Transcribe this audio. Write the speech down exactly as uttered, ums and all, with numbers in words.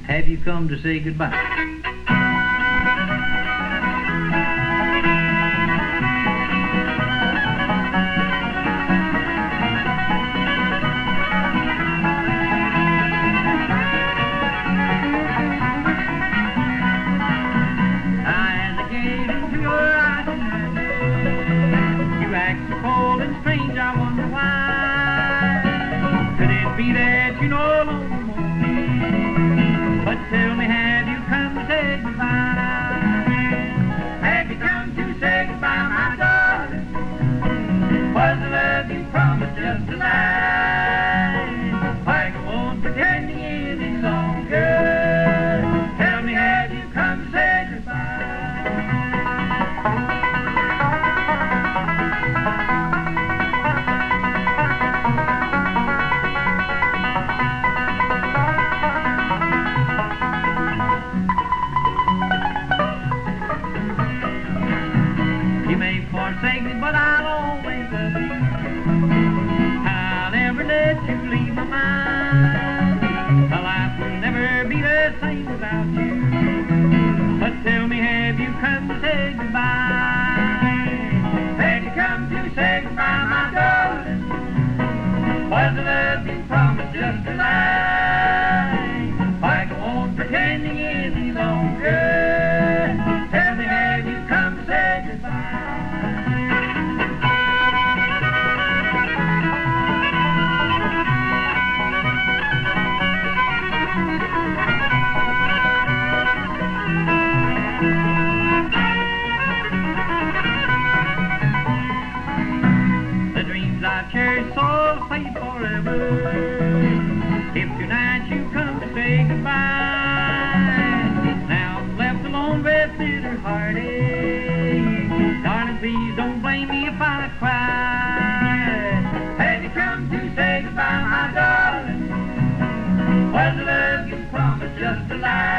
have you come to say goodbye? Cold and strange, I wonder why. Could it be that you no longer want me? But tell me, have you come to say goodbye? Have you come to say goodbye, my darling? Was the love you promised just a lie? Why go on pretending any longer? Tell me, have you come to say goodbye? You may forsake me, but I'll always love you. I'll never let you leave my mind. My life will never be the same without you. But tell me, have you come to say goodbye? Have you come to say goodbye, my darling? Was the love you promised just a lie? Why go on pretending any longer? Tell me, have you come to say goodbye? I've cherished so fade forever. If tonight you come to say goodbye, now I'm left alone with bitter heartache. Darling, please don't blame me if I cry. Have you come to say goodbye, my darling? Was the love you promised just a lie?